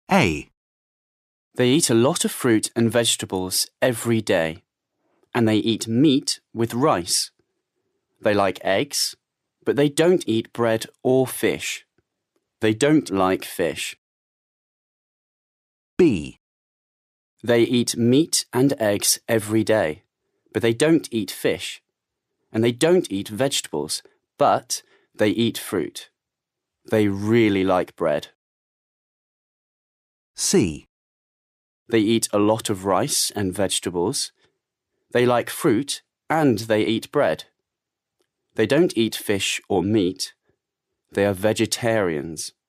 A. They eat a lot of fruit and vegetables every day, and they eat meat with rice. They like eggs, but they don't eat bread or fish. They don't like fish. B. They eat meat and eggs every day, but they don't eat fish. And they don't eat vegetables, but they eat fruit. They really like bread. C. They eat a lot of rice and vegetables. They like fruit and they eat bread. They don't eat fish or meat. They are vegetarians.